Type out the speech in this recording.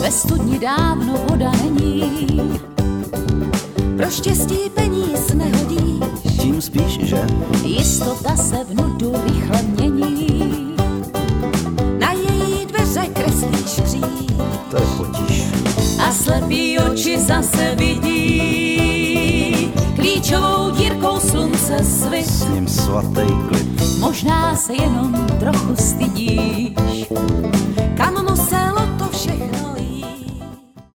ve studni dávno voda není. Pro štěstí peníz nehodíš, tím spíš, že jistota se v nudu rychle mění. Na její dveře kreslíš kříž, to je potíž. a slepý oči zase vidí klíčovou dírkou slunce svit. S ním svatý klid. Možná se jenom trochu stydíš, kam muselo to všechno